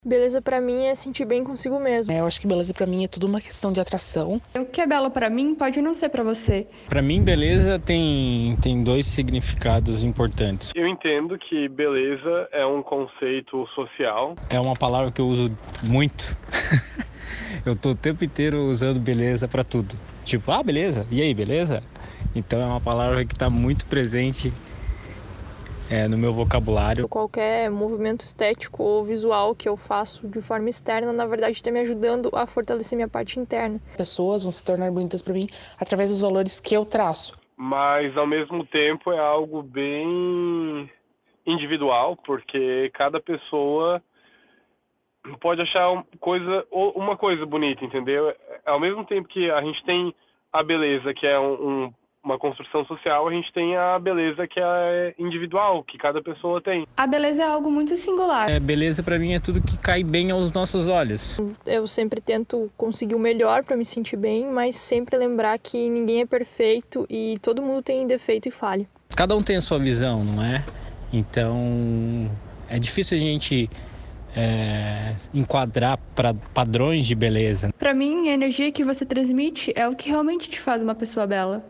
Beleza pra mim é sentir bem consigo mesmo. Eu acho que beleza pra mim é tudo uma questão de atração. O que é belo pra mim pode não ser pra você. Pra mim, beleza tem dois significados importantes. Eu entendo que beleza é um conceito social. É uma palavra que eu uso muito. Eu tô o tempo inteiro usando beleza pra tudo. Tipo, beleza, e aí, beleza? Então é uma palavra que tá muito presente no meu vocabulário. Qualquer movimento estético ou visual que eu faço de forma externa, na verdade, está me ajudando a fortalecer minha parte interna. Pessoas vão se tornar bonitas pra mim através dos valores que eu traço. Mas, ao mesmo tempo, é algo bem individual, porque cada pessoa pode achar uma coisa bonita, entendeu? Ao mesmo tempo que a gente tem a beleza, que é uma construção social, a gente tem a beleza que é individual, que cada pessoa tem. A beleza é algo muito singular. Beleza pra mim é tudo que cai bem aos nossos olhos. Eu sempre tento conseguir o melhor pra me sentir bem, mas sempre lembrar que ninguém é perfeito e todo mundo tem defeito e falha. Cada um tem a sua visão, não é? Então é difícil a gente enquadrar para padrões de beleza. Pra mim, a energia que você transmite é o que realmente te faz uma pessoa bela.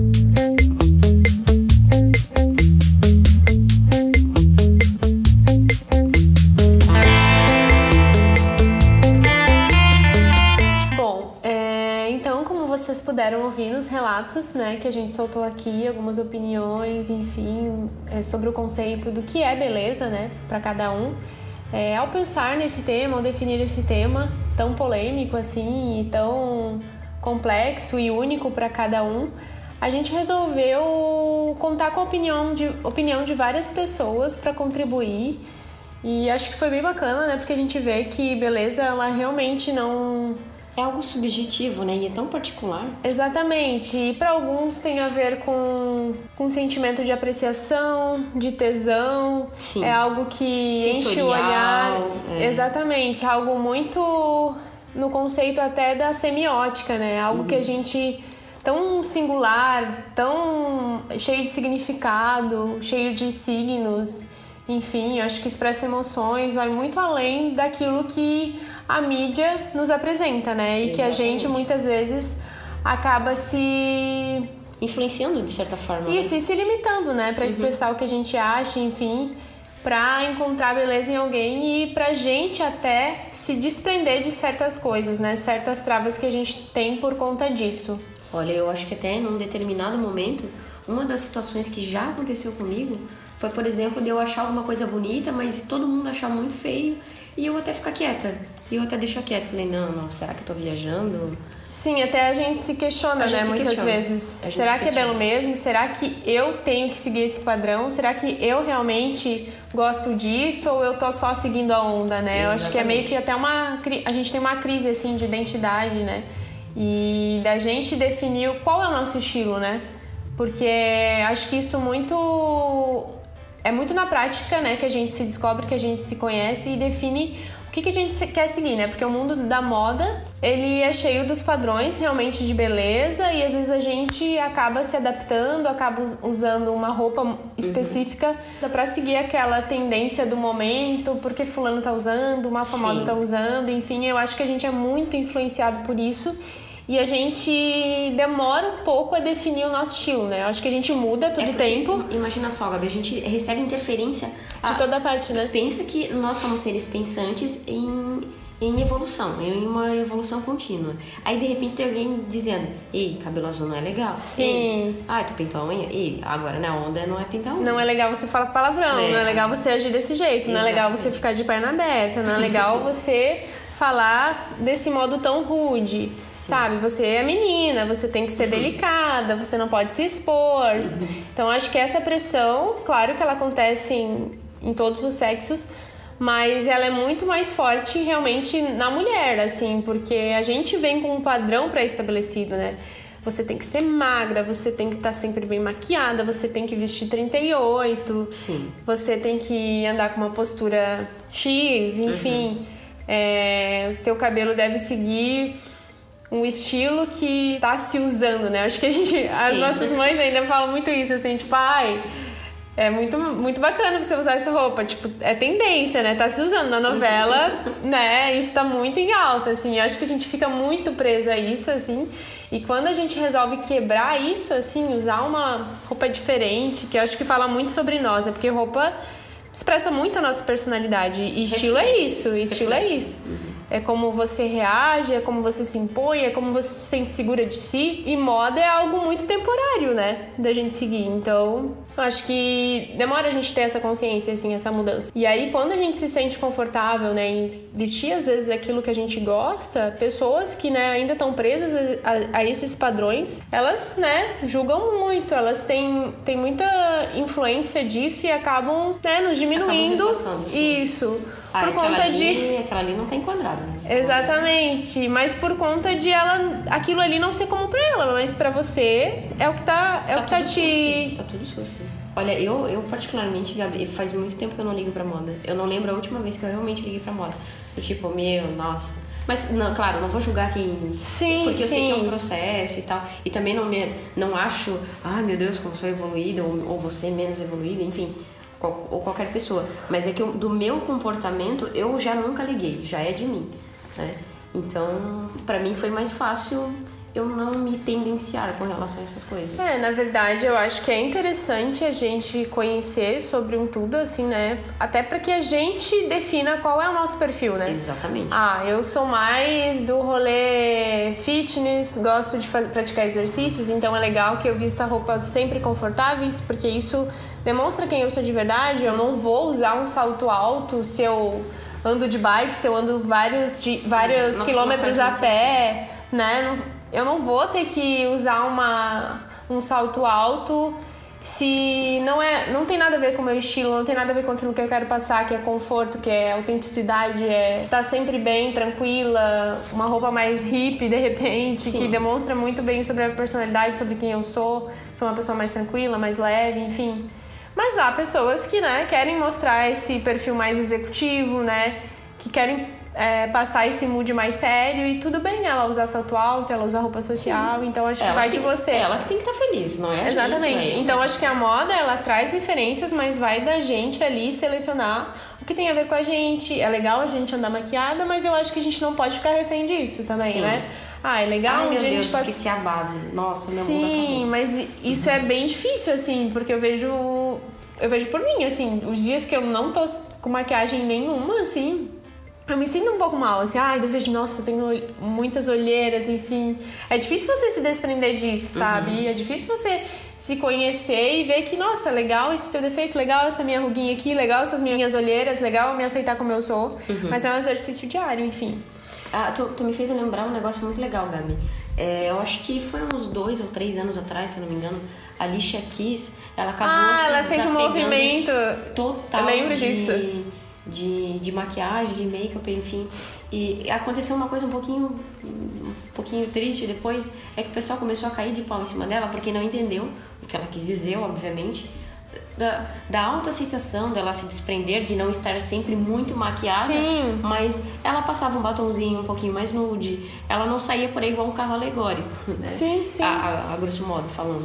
Bom, então, como vocês puderam ouvir nos relatos, né, que a gente soltou aqui, algumas opiniões, enfim, sobre o conceito do que é beleza, né, para cada um. Ao pensar nesse tema, ao definir esse tema tão polêmico assim, e tão complexo e único para cada um, a gente resolveu contar com a opinião de várias pessoas para contribuir. E acho que foi bem bacana, né? Porque a gente vê que beleza, ela realmente não... É algo subjetivo, né? E é tão particular. Exatamente. E para alguns tem a ver com sentimento de apreciação, de tesão. Sim. É algo que enche o olhar. Exatamente. Algo muito no conceito até da semiótica, né? Algo que a gente... tão singular, tão cheio de significado, cheio de signos. Enfim, eu acho que expressa emoções, vai muito além daquilo que a mídia nos apresenta, né? E que a gente muitas vezes acaba se... influenciando de certa forma. Isso, e se limitando, né? Pra expressar o que a gente acha, enfim, pra encontrar beleza em alguém e pra gente até se desprender de certas coisas, né? Certas travas que a gente tem por conta disso. Olha, eu acho que até num determinado momento, uma das situações que já aconteceu comigo foi, por exemplo, de eu achar alguma coisa bonita, mas todo mundo achar muito feio e eu até ficar quieta. E eu até deixar quieta. Falei, não, será que eu tô viajando? Sim, até a gente se questiona, né, muitas vezes. Será que é belo mesmo? Será que eu tenho que seguir esse padrão? Será que eu realmente gosto disso ou eu tô só seguindo a onda, né? Exatamente. Eu acho que é meio que até a gente tem uma crise, assim, de identidade, né? E da gente definir qual é o nosso estilo, né? Porque acho que isso é muito na prática, né, que a gente se descobre, que a gente se conhece e define o que a gente quer seguir, né? Porque o mundo da moda, ele é cheio dos padrões realmente de beleza e às vezes a gente acaba se adaptando, acaba usando uma roupa específica pra seguir aquela tendência do momento, porque fulano tá usando, uma famosa tá usando, enfim, eu acho que a gente é muito influenciado por isso. E a gente demora um pouco a definir o nosso estilo, né? Eu acho que a gente muda todo o tempo. Imagina só, Gabi, a gente recebe interferência de toda parte, né? Pensa que nós somos seres pensantes em evolução, em uma evolução contínua. Aí, de repente, tem alguém dizendo, ei, cabelo azul não é legal. Sim. Ei, tu pintou a unha? Ei, agora na onda não é pintar a unha. Não é legal você falar palavrão, não é legal você agir desse jeito, não é legal você ficar de perna aberta, não é legal você... falar desse modo tão rude, sabe? Você é menina, você tem que ser delicada, você não pode se expor. Então, acho que essa pressão, claro que ela acontece em todos os sexos, mas ela é muito mais forte realmente na mulher, assim, porque a gente vem com um padrão pré-estabelecido, né? Você tem que ser magra, você tem que estar sempre bem maquiada, você tem que vestir 38, você tem que andar com uma postura X, enfim... teu cabelo deve seguir um estilo que tá se usando, né? Acho que as nossas mães ainda falam muito isso, assim, tipo, É muito, muito bacana você usar essa roupa. Tipo, é tendência, né? Tá se usando na novela, né? Isso tá muito em alta, assim. Eu acho que a gente fica muito presa a isso, assim. E quando a gente resolve quebrar isso, assim, usar uma roupa diferente, que eu acho que fala muito sobre nós, né? Porque roupa expressa muito a nossa personalidade. E estilo é isso, estilo é isso. É como você reage, é como você se impõe, é como você se sente segura de si. E moda é algo muito temporário, né? Da gente seguir. Então, eu acho que demora a gente ter essa consciência, assim, essa mudança. E aí, quando a gente se sente confortável, né, em vestir, às vezes, aquilo que a gente gosta, pessoas que, né, ainda estão presas a esses padrões, elas, né, julgam muito. Elas têm muita influência disso e acabam, né, nos diminuindo. Isso. Por conta de... Aquela ali não tá enquadrada, né? Exatamente, mas por conta de aquilo ali não ser como pra ela, mas pra você é o que tá te... Tá tudo sucio. Olha, eu particularmente, Gabi, faz muito tempo que eu não ligo pra moda. Eu não lembro a última vez que eu realmente liguei pra moda. Tipo, nossa... Mas, não, claro, não vou julgar quem... Sim, porque eu sei que é um processo e tal. E também não acho... Ai, meu Deus, como eu sou evoluída, ou você menos evoluída, enfim... ou qualquer pessoa, mas é que do meu comportamento eu já nunca liguei, já é de mim, né? Então, pra mim foi mais fácil eu não me tendenciar com relação a essas coisas. Na verdade, eu acho que é interessante a gente conhecer sobre um tudo, assim, né? Até pra que a gente defina qual é o nosso perfil, né? Exatamente. Eu sou mais do rolê fitness, gosto de praticar exercícios, então é legal que eu vista roupas sempre confortáveis, porque isso demonstra quem eu sou de verdade. Eu não vou usar um salto alto se eu ando de bike, se eu ando vários quilômetros a pé, né? Eu não vou ter que usar um salto alto se não tem nada a ver com o meu estilo, não tem nada a ver com aquilo que eu quero passar, que é conforto, que é autenticidade, é estar sempre bem, tranquila, uma roupa mais hippie de repente, que demonstra muito bem sobre a personalidade, sobre quem eu sou uma pessoa mais tranquila, mais leve, enfim. Mas há pessoas que, né, querem mostrar esse perfil mais executivo, né, que querem passar esse mood mais sério, e tudo bem, né, ela usar salto alto, ela usar roupa social, então acho que vai de você. Ela que tem que estar feliz, não é? Exatamente. Então acho que a moda, ela traz referências, mas vai da gente ali selecionar o que tem a ver com a gente. É legal a gente andar maquiada, mas eu acho que a gente não pode ficar refém disso também, né? É legal. Meu Deus, esqueci a base. Nossa, meu mundo acabou. Sim, mas isso é bem difícil, assim, porque eu vejo por mim, assim, os dias que eu não tô com maquiagem nenhuma, assim, eu me sinto um pouco mal, assim, eu vejo, nossa, eu tenho muitas olheiras, enfim. É difícil você se desprender disso, sabe? É difícil você se conhecer e ver que, nossa, legal esse teu defeito, legal essa minha ruguinha aqui, legal essas minhas olheiras, legal me aceitar como eu sou. Mas é um exercício diário, enfim. Tu me fez lembrar um negócio muito legal, Gabi. Eu acho que foi uns 2 ou 3 anos atrás, se não me engano, a Alicia Keys, ela acabou ela fez um movimento total. Eu lembro disso. De maquiagem, de make-up, enfim. E aconteceu uma coisa um pouquinho triste depois, é que o pessoal começou a cair de pau em cima dela, porque não entendeu o que ela quis dizer, obviamente, da autoaceitação, dela se desprender, de não estar sempre muito maquiada. Sim. Mas ela passava um batonzinho um pouquinho mais nude, ela não saía por aí igual um carro alegórico, né? Sim. A grosso modo falando.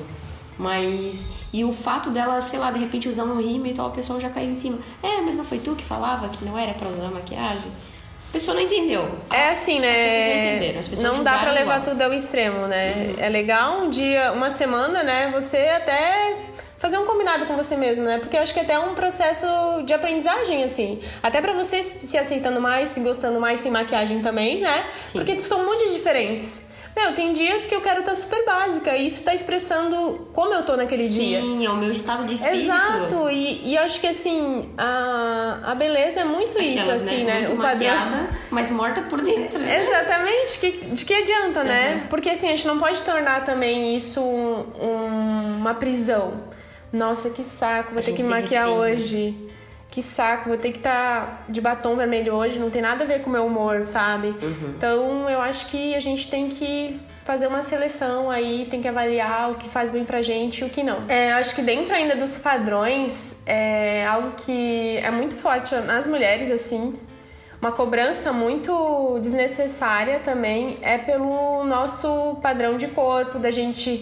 E o fato dela, sei lá, de repente usar um rímel e tal, a pessoa já caiu em cima. Mas não foi tu que falava que não era pra usar maquiagem? A pessoa não entendeu. É assim, né? As pessoas não entenderam. As pessoas não dá pra levar igual. tudo ao extremo, né? É legal um dia, uma semana, né? Você até fazer um combinado com você mesmo, né? Porque eu acho que até é um processo de aprendizagem, assim. Até pra você se aceitando mais, se gostando mais sem maquiagem também, né? Sim. Porque são muito diferentes. Tem dias que eu quero estar super básica, e isso tá expressando como eu tô naquele dia. Sim, é o meu estado de espírito. Exato, e eu acho que assim, a beleza é muito aquelas, isso, assim, né? Muito o padrão, maquiada, mas morta por dentro. Né? Exatamente, de que adianta, né? Porque assim, a gente não pode tornar também isso uma prisão. Nossa, que saco, vou ter que me maquiar hoje. Que saco, vou ter que estar de batom vermelho hoje, não tem nada a ver com o meu humor, sabe? Então, eu acho que a gente tem que fazer uma seleção aí, tem que avaliar o que faz bem pra gente e o que não. Eu acho que dentro ainda dos padrões, é algo que é muito forte nas mulheres, assim, uma cobrança muito desnecessária também, é pelo nosso padrão de corpo, da gente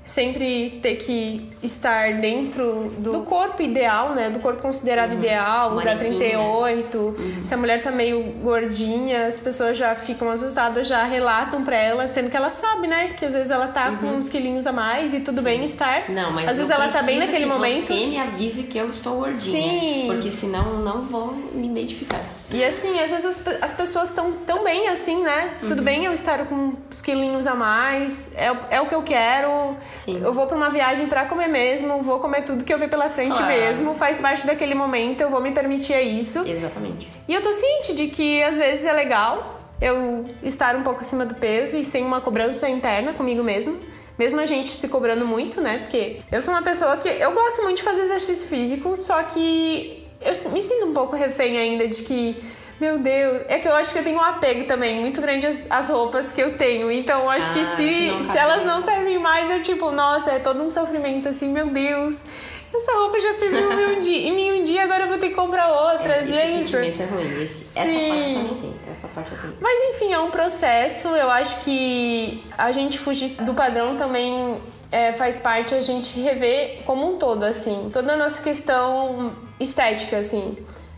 sempre ter que estar dentro do corpo ideal, né? Do corpo considerado ideal, usar 38. Se a mulher tá meio gordinha, as pessoas já ficam assustadas, já relatam pra ela, sendo que ela sabe, né? Que às vezes ela tá com uns quilinhos a mais e tudo bem estar. Não, mas às vezes ela tá bem naquele momento. Você me avise que eu estou gordinha. Sim. Porque senão eu não vou me identificar. E assim, às vezes as pessoas estão tão bem assim, né? Tudo bem eu estar com uns quilinhos a mais, é o que eu quero. Sim. Eu vou pra uma viagem pra comer mesmo, vou comer tudo que eu ver pela frente mesmo, faz parte daquele momento, eu vou me permitir isso. Exatamente. E eu tô ciente de que às vezes é legal eu estar um pouco acima do peso e sem uma cobrança interna comigo mesmo a gente se cobrando muito, né? Porque eu sou uma pessoa que eu gosto muito de fazer exercício físico, só que eu me sinto um pouco refém ainda de que, meu Deus, é que eu acho que eu tenho um apego também muito grande às roupas que eu tenho. Então eu acho que se elas não servem mais, eu tipo, nossa, é todo um sofrimento assim, meu Deus, essa roupa já serviu em mim um dia, agora eu vou ter que comprar outras. Esse e é isso. sentimento é ruim. Essa parte também tem. Essa parte eu tenho. Mas enfim, é um processo. Eu acho que a gente fugir do padrão também faz parte a gente rever como um todo, assim, toda a nossa questão estética, assim.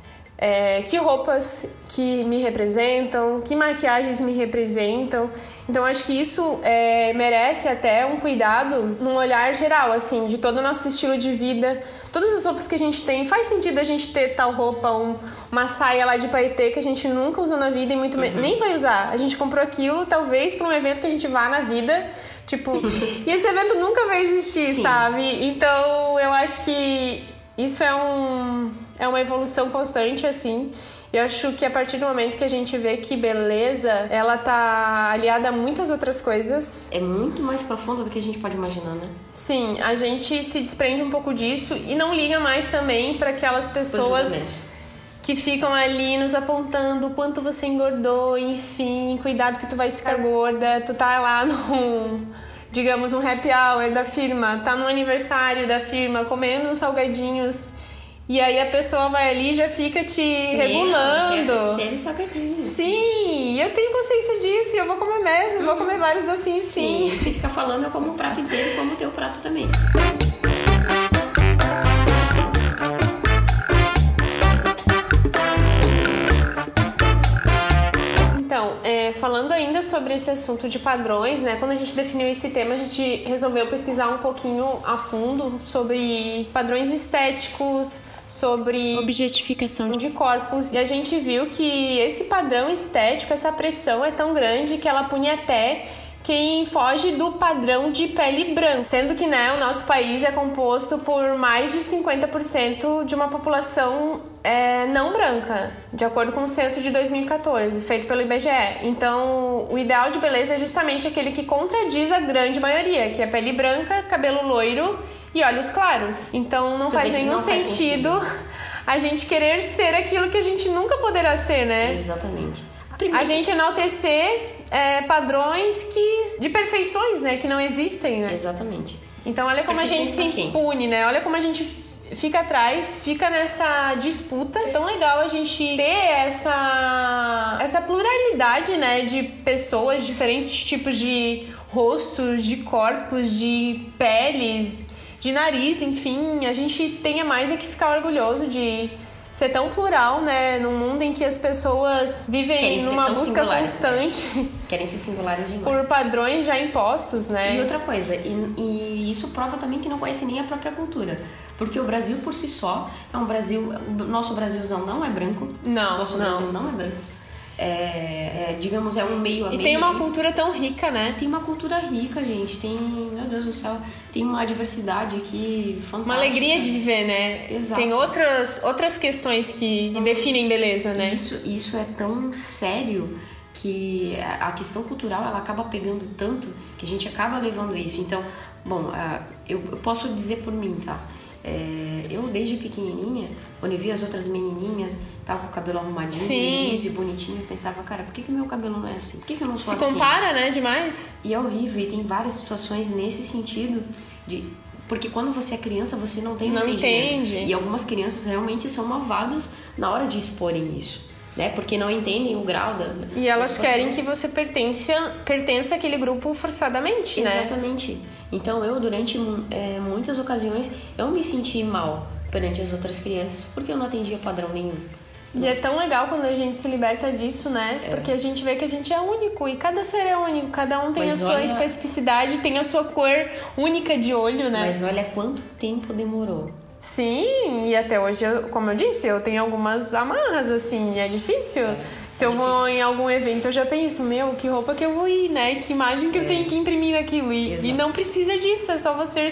Que roupas que me representam, que maquiagens me representam. Então acho que isso merece até um cuidado num olhar geral, assim, de todo o nosso estilo de vida. Todas as roupas que a gente tem, faz sentido a gente ter tal roupa, uma saia lá de paetê que a gente nunca usou na vida e muito nem vai usar. A gente comprou aquilo, talvez, para um evento que a gente vá na vida, tipo, e esse evento nunca vai existir, sabe? Então eu acho que isso é uma evolução constante, assim. Eu acho que a partir do momento que a gente vê que beleza, ela tá aliada a muitas outras coisas. É muito mais profunda do que a gente pode imaginar, né? Sim, a gente se desprende um pouco disso e não liga mais também para aquelas pessoas que ficam ali nos apontando o quanto você engordou, enfim, cuidado que tu vai ficar gorda, tu tá lá digamos, um happy hour da firma, tá no aniversário da firma, comendo salgadinhos, e aí a pessoa vai ali e já fica te regulando. Sim, eu tenho consciência disso, e eu vou comer mesmo, vou comer vários assim, sim. Você fica falando, eu como um prato inteiro, como o teu prato também. Então, falando ainda sobre esse assunto de padrões, né? Quando a gente definiu esse tema, a gente resolveu pesquisar um pouquinho a fundo sobre padrões estéticos, sobre objetificação de corpos. E a gente viu que esse padrão estético, essa pressão é tão grande que ela pune até quem foge do padrão de pele branca. Sendo que, né, o nosso país é composto por mais de 50% de uma população não branca, de acordo com o censo de 2014, feito pelo IBGE. Então, o ideal de beleza é justamente aquele que contradiz a grande maioria, que é pele branca, cabelo loiro e olhos claros. Então, não faz nenhum sentido a gente querer ser aquilo que a gente nunca poderá ser, né? Exatamente. A gente enaltecer padrões de perfeições, né? Que não existem, né? Exatamente. Então, olha como a gente se impune, né? Olha como a gente fica atrás, fica nessa disputa. É tão legal a gente ter essa pluralidade, né? De pessoas, diferentes tipos de rostos, de corpos, de peles, de nariz, enfim. A gente tem mais que ficar orgulhoso de ser tão plural, né? Num mundo em que as pessoas vivem numa busca constante. Querem ser singulares demais. Por padrões já impostos, né? E outra coisa, e isso prova também que não conhece nem a própria cultura. Porque o Brasil, por si só, é um Brasil... Nosso Brasilzão não é branco. Nosso Brasil não é branco. Digamos, é um meio a meio. E tem uma cultura tão rica, né? Tem uma cultura rica, gente. Tem, meu Deus do céu, tem uma diversidade aqui fantástica. Uma alegria de viver, né? Exato. Tem outras questões que definem beleza, né? Isso é tão sério que a questão cultural, ela acaba pegando tanto que a gente acaba levando isso. Então, bom, eu posso dizer por mim, tá? Eu, desde pequenininha, quando eu via as outras menininhas, tava com o cabelo arrumadinho, liso e bonitinho, eu pensava, cara, por que meu cabelo não é assim? Por que eu não sou assim? Se compara, né, demais. E é horrível, e tem várias situações nesse sentido, porque quando você é criança, você não tem entende. E algumas crianças realmente são malvadas na hora de exporem isso. né? Porque não entendem o grau da... E elas querem que você pertença àquele grupo forçadamente, né? Exatamente. Então eu, durante muitas ocasiões, eu me senti mal perante as outras crianças porque eu não atendia padrão nenhum. E é tão legal quando a gente se liberta disso, né? Porque a gente vê que a gente é único e cada ser é único, cada um tem a sua especificidade, tem a sua cor única de olho, né? Mas olha quanto tempo demorou. Sim, e até hoje, como eu disse, eu tenho algumas amarras, assim, e é difícil. Se eu vou em algum evento, eu já penso, que roupa que eu vou ir, né? Que imagem que eu tenho que imprimir naquilo. E não precisa disso, é só você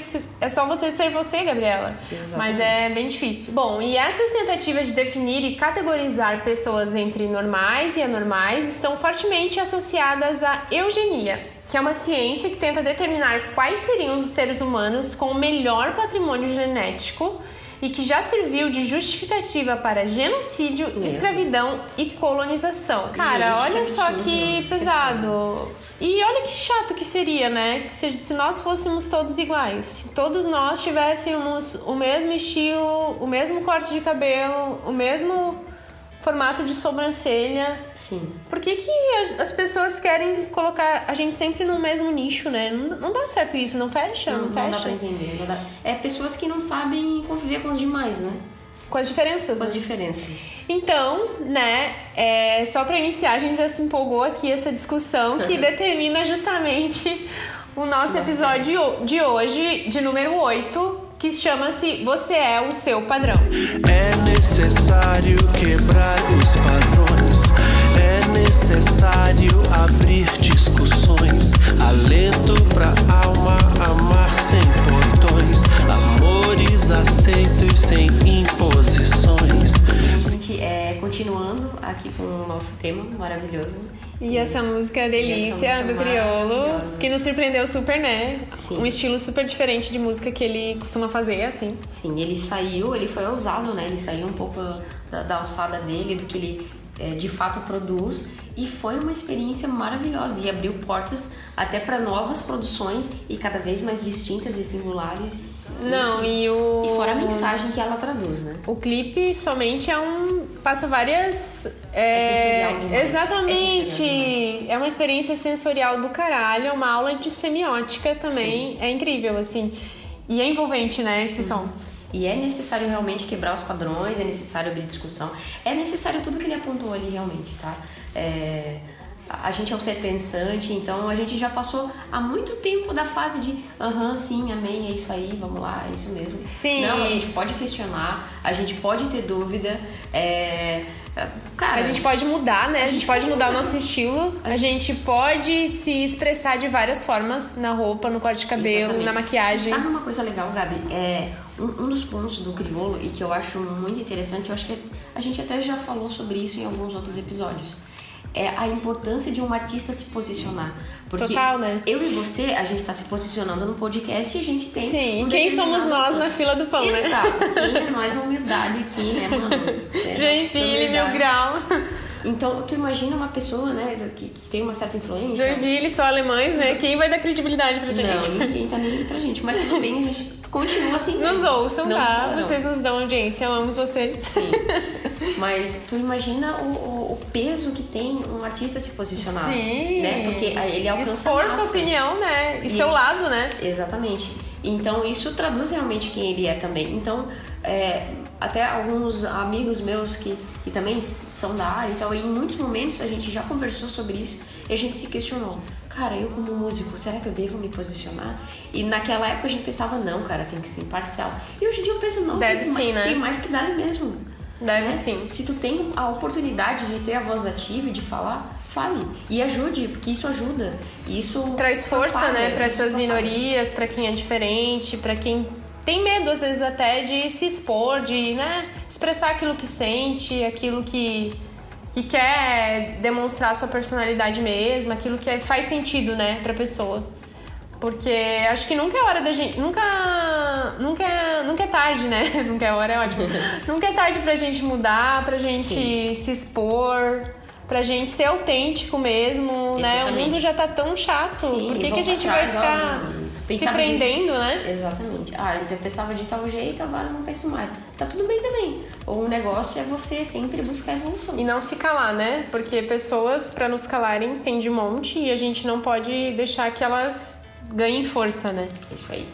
ser você, Gabriela. Exatamente. Mas é bem difícil. Bom, e essas tentativas de definir e categorizar pessoas entre normais e anormais estão fortemente associadas à eugenia, que é uma ciência que tenta determinar quais seriam os seres humanos com o melhor patrimônio genético e que já serviu de justificativa para genocídio, escravidão e colonização. Cara, olha só que pesado. E olha que chato que seria, né? Se nós fôssemos todos iguais. Se todos nós tivéssemos o mesmo estilo, o mesmo corte de cabelo, o mesmo formato de sobrancelha. Sim. Por que as pessoas querem colocar a gente sempre no mesmo nicho, né? Não dá certo isso, não fecha? Não fecha. Não dá pra entender. Não dá. É pessoas que não sabem conviver com os demais, né? Com as diferenças. Com as diferenças. Então, né, só pra iniciar, a gente já se empolgou aqui essa discussão que determina justamente o nosso episódio de hoje, de número 8, que chama-se Você é o Seu Padrão. É necessário quebrar os padrões, é necessário abrir discussões, alento pra alma amar sem portões, amores aceitos sem imposições. Gente, continuando aqui com o nosso tema maravilhoso. E essa música Delícia do Criolo, que nos surpreendeu super, né? Sim. Um estilo super diferente de música que ele costuma fazer, assim. Sim, ele foi ousado, né? Ele saiu um pouco da alçada dele, do que ele de fato produz. E foi uma experiência maravilhosa e abriu portas até para novas produções e cada vez mais distintas e singulares. Não, e fora a mensagem que ela traduz, né? O clipe somente passa várias... sensorial demais. Exatamente! É uma experiência sensorial do caralho, é uma aula de semiótica também. Sim. É incrível, assim. E é envolvente, né, esse som. E é necessário realmente quebrar os padrões, é necessário abrir discussão. É necessário tudo que ele apontou ali, realmente, tá? A gente é um ser pensante, então a gente já passou há muito tempo da fase de sim, amém, é isso aí, vamos lá, é isso mesmo. Sim. Não, a gente pode questionar, a gente pode ter dúvida, cara, a gente pode mudar, né? A gente pode mudar o nosso estilo, a gente pode se expressar de várias formas, na roupa, no corte de cabelo, exatamente, na maquiagem. Sabe uma coisa legal, Gabi? Um dos pontos do Criolo e que eu acho muito interessante, eu acho que a gente até já falou sobre isso em alguns outros episódios, é a importância de um artista se posicionar. Porque total, né? Eu e você, a gente tá se posicionando no podcast e a gente tem... Sim, quem somos nós na fila do pão, né? Exato, quem é nós na humildade aqui, né, mano? Joinville, Mil Grau. Então, tu imagina uma pessoa, né, que tem uma certa influência... Joinville, só alemães, né? Quem vai dar credibilidade pra gente? Não, ninguém tá nem aí pra gente. Mas tudo bem, a gente continua assim. Nos ouçam, tá? Vocês nos dão audiência, amamos vocês. Sim. Mas tu imagina o peso que tem um artista se posicionar. Sim. Né? Porque ele alcança expor sua opinião, né? E seu lado, né? Exatamente. Então, isso traduz realmente quem ele é também. Então, até alguns amigos meus que também são da área e tal, e em muitos momentos a gente já conversou sobre isso e a gente se questionou. Cara, eu como músico, será que eu devo me posicionar? E naquela época a gente pensava, não, cara, tem que ser imparcial. E hoje em dia eu penso, não, deve sim, né? Tem mais que dar mesmo. Deve, né? sim. Se tu tem a oportunidade de ter a voz ativa e de falar, fale. E ajude, porque isso ajuda. Isso traz força, né, para essas minorias, para quem é diferente, para quem tem medo, às vezes, até de se expor, de, né, expressar aquilo que sente, aquilo que quer demonstrar a sua personalidade mesmo, aquilo que faz sentido, né, pra pessoa. Porque acho que nunca é hora da gente... Nunca é tarde, né? Nunca é hora, é ótimo. Nunca é tarde pra gente mudar, pra gente Sim. se expor, pra gente ser autêntico mesmo, Exatamente. Né? O mundo já tá tão chato. Sim, por que a gente vai ficar se prendendo, né? Exatamente. Exatamente. Antes eu pensava de tal jeito, agora não penso mais. Tá tudo bem também. O negócio é você sempre buscar evolução. E não se calar, né? Porque pessoas, pra nos calarem, tem de monte e a gente não pode deixar que elas ganhem força, né? Isso aí.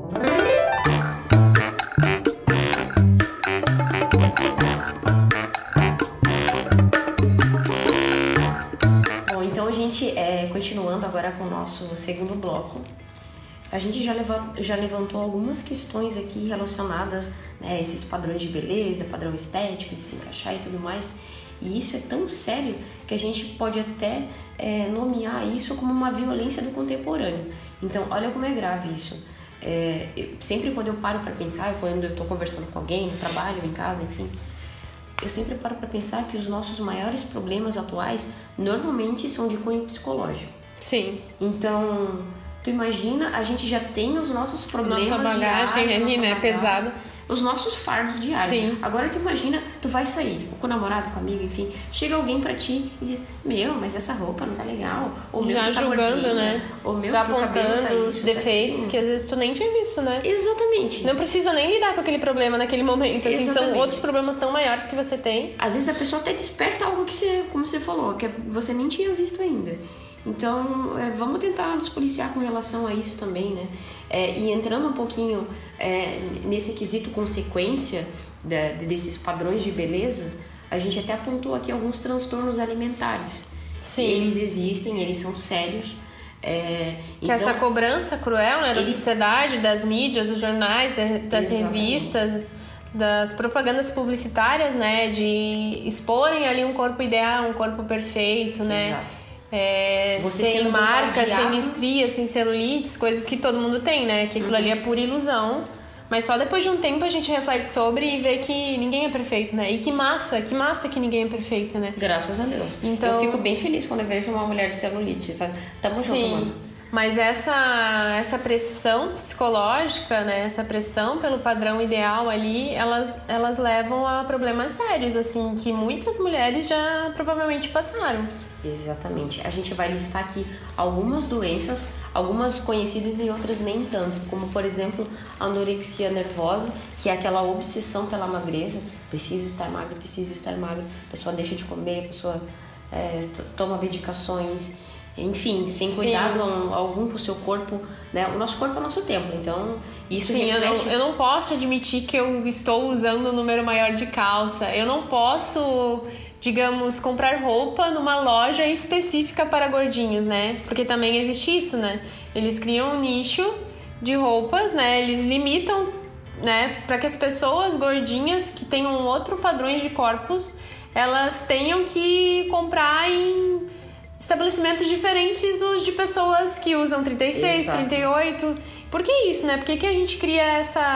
Bom, então a gente, continuando agora com o nosso segundo bloco, a gente já levantou algumas questões aqui relacionadas, né, a esses padrões de beleza, padrão estético, de se encaixar e tudo mais. E isso é tão sério que a gente pode até nomear isso como uma violência do contemporâneo. Então, olha como é grave isso. Sempre quando eu paro para pensar, quando eu estou conversando com alguém, no trabalho, em casa, enfim, eu sempre paro para pensar que os nossos maiores problemas atuais normalmente são de cunho psicológico. Sim. Então, tu imagina, a gente já tem os nossos problemas nossa bagagem diários, ali, né? Pesado. Os nossos fardos diários. Sim. Agora tu imagina, tu vai sair com o namorado, com o amigo, enfim, chega alguém pra ti e diz, mas essa roupa não tá legal. Ou meu, já tu tá julgando, gordinha, né? Ou meu, já apontando tá os defeitos que às vezes tu nem tinha visto, né? Exatamente. Não precisa nem lidar com aquele problema naquele momento. Assim, Exatamente. são outros problemas tão maiores que você tem. Às vezes a pessoa até desperta algo que você, como você falou, que você nem tinha visto ainda. Então, vamos tentar nos policiar com relação a isso também, né? E entrando um pouquinho nesse quesito consequência desses padrões de beleza, a gente até apontou aqui alguns transtornos alimentares. Sim. Eles existem, eles são sérios. Que essa cobrança cruel, né, da sociedade, das mídias, dos jornais, das revistas, das propagandas publicitárias, né, de exporem ali um corpo ideal, um corpo perfeito, né? Exato. Sem marcas, sem estrias, sem celulites, coisas que todo mundo tem, né? Que aquilo ali é pura ilusão. Mas só depois de um tempo a gente reflete sobre e vê que ninguém é perfeito, né? E que massa que ninguém é perfeito, né? Graças a Deus. Então, eu fico bem feliz quando eu vejo uma mulher de celulite. Tamo junto, mano. Mas essa pressão psicológica, né? Essa pressão pelo padrão ideal ali, elas levam a problemas sérios, assim, que muitas mulheres já provavelmente passaram. Exatamente. A gente vai listar aqui algumas doenças, algumas conhecidas e outras nem tanto, como por exemplo a anorexia nervosa, que é aquela obsessão pela magreza. Preciso estar magra, a pessoa deixa de comer, a pessoa toma medicações, enfim, sem cuidado algum com o seu corpo, né? O nosso corpo é o nosso templo, então isso reflete... eu não posso admitir que eu estou usando o número maior de calça, eu não posso... digamos, comprar roupa numa loja específica para gordinhos, né? Porque também existe isso, né? Eles criam um nicho de roupas, né? Eles limitam, né? Para que as pessoas gordinhas que tenham outro padrões de corpos, elas tenham que comprar em estabelecimentos diferentes os de pessoas que usam 36, Exato. 38... Por que isso, né? Por que a gente cria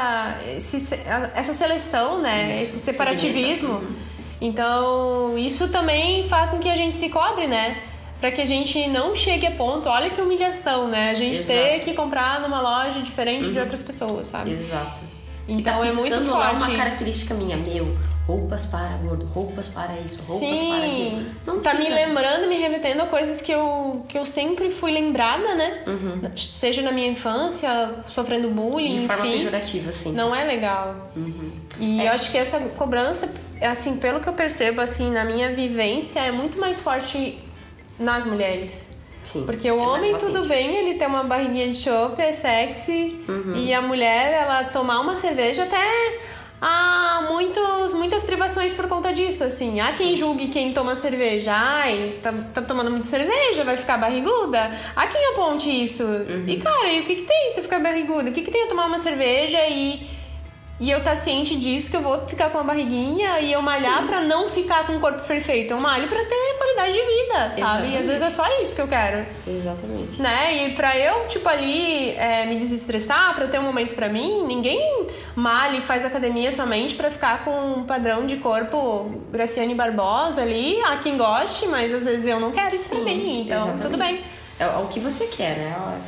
essa seleção, né? Isso, esse separativismo? Então, isso também faz com que a gente se cobre, né? Pra que a gente não chegue a ponto... Olha que humilhação, né? A gente ter que comprar numa loja diferente de outras pessoas, sabe? Exato. Então, é muito forte uma característica minha, roupas para gordo, roupas para isso, roupas para aquilo. Não tá me lembrando, me remetendo a coisas que eu sempre fui lembrada, né? Seja na minha infância, sofrendo bullying, de forma enfim, pejorativa, sim. Não é legal. E eu acho que essa cobrança, assim, pelo que eu percebo, assim, na minha vivência, é muito mais forte nas mulheres. Sim, porque o homem, tudo bem, ele tem uma barriguinha de chope, é sexy. E a mulher, ela tomar uma cerveja até... Há muitas privações por conta disso, assim. Há quem julgue quem toma cerveja. Ai, tá tomando muita cerveja, vai ficar barriguda. Há quem aponte isso. E, cara, e o que tem se eu ficar barriguda? O que tem eu tomar uma cerveja e eu tá ciente disso, que eu vou ficar com a barriguinha e eu malhar pra não ficar com o corpo perfeito. Eu malho pra ter qualidade de vida, sabe? Exatamente. E às vezes é só isso que eu quero. Exatamente. Né? E pra eu, tipo, ali me desestressar, pra eu ter um momento pra mim, ninguém malha e faz academia somente pra ficar com um padrão de corpo Graciane Barbosa ali. Há quem goste, mas às vezes eu não quero isso pra mim. Então, exatamente. Tudo bem. É o que você quer, né?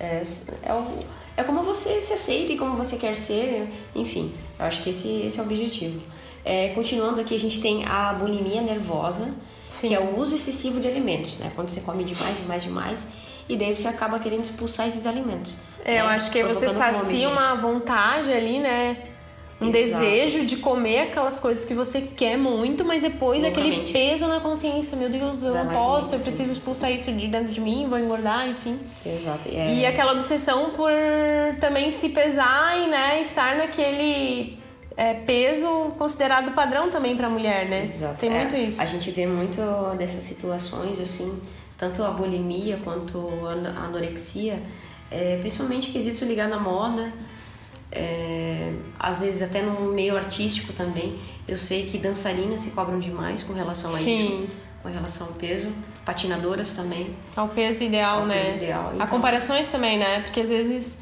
É como você se aceita e como você quer ser, enfim, eu acho que esse é o objetivo. Continuando aqui, a gente tem a bulimia nervosa, Sim. que é o uso excessivo de alimentos, né? Quando você come demais, e daí você acaba querendo expulsar esses alimentos. Eu acho que você sacia uma vontade ali, né? Um desejo de comer aquelas coisas que você quer muito, mas depois aquele peso na consciência. Meu Deus, eu não posso, eu preciso expulsar isso de dentro de mim, vou engordar, enfim. Exato. E aquela obsessão por também se pesar e, né, estar naquele peso considerado padrão também pra mulher, né? Exato. Tem muito isso. A gente vê muito dessas situações, assim, tanto a bulimia quanto a anorexia, principalmente quesitos ligados à moda. Às vezes até no meio artístico também. Eu sei que dançarinas se cobram demais com relação a isso, com relação ao peso, patinadoras também ao peso ideal, né? Peso ideal. Então, há comparações também, né? Porque às vezes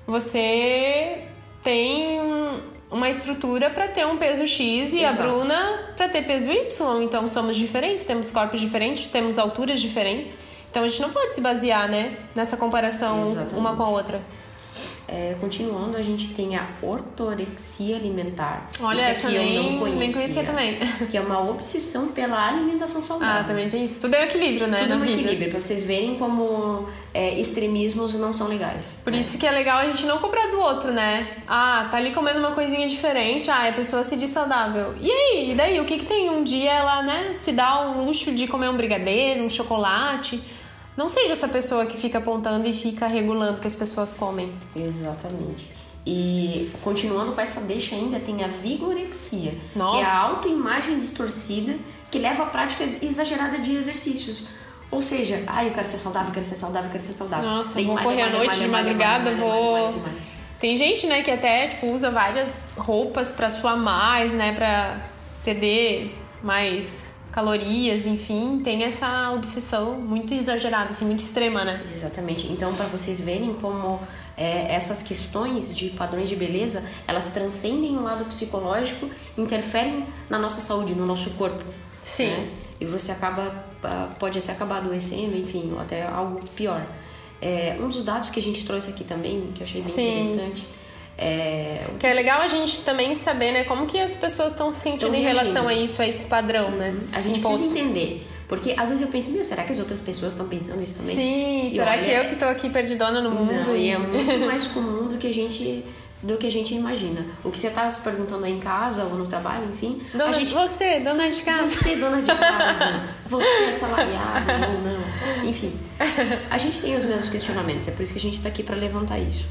você tem uma estrutura para ter um peso X e a Bruna para ter peso Y, então somos diferentes, temos corpos diferentes, temos alturas diferentes, então a gente não pode se basear, né, nessa comparação uma com a outra. Continuando, a gente tem a ortorexia alimentar. Olha, isso aqui essa eu não conhecia, nem conhecia também. Que é uma obsessão pela alimentação saudável. Também tem isso. Tudo é equilíbrio, né? Tudo é equilíbrio, pra vocês verem como extremismos não são legais. Por isso que é legal a gente não cobrar do outro, né? Tá ali comendo uma coisinha diferente, a pessoa se diz saudável. E aí? E daí? O que tem? Um dia ela, né, se dá um luxo de comer um brigadeiro, um chocolate. Não seja essa pessoa que fica apontando e fica regulando o que as pessoas comem. Exatamente. E continuando com essa deixa ainda, tem a vigorexia, Nossa. que é a autoimagem distorcida que leva à prática exagerada de exercícios. Ou seja, eu quero ser saudável, quero ser saudável, quero ser saudável. Nossa, vou correr à noite de madrugada, vou... Tem gente, né, que até usa várias roupas pra suar mais, né, pra perder mais calorias, enfim, tem essa obsessão muito exagerada, assim, muito extrema, né? Exatamente. Então, para vocês verem como essas questões de padrões de beleza, elas transcendem o lado psicológico, interferem na nossa saúde, no nosso corpo. Sim. Né? E você pode até acabar adoecendo, enfim, ou até algo pior. Um dos dados que a gente trouxe aqui também, que eu achei bem interessante... Que é legal a gente também saber, né, como que as pessoas estão se sentindo em relação a isso, a esse padrão, né? A gente precisa entender. Porque às vezes eu penso, será que as outras pessoas estão pensando isso também? Sim, será que eu que tô aqui perdidona no mundo? Não, e é muito mais comum do que a gente imagina. O que você tá se perguntando aí em casa ou no trabalho, enfim... Você, dona de casa. Você, dona de casa. Você é salariado ou não. Enfim, a gente tem os mesmos questionamentos. É por isso que a gente tá aqui para levantar isso.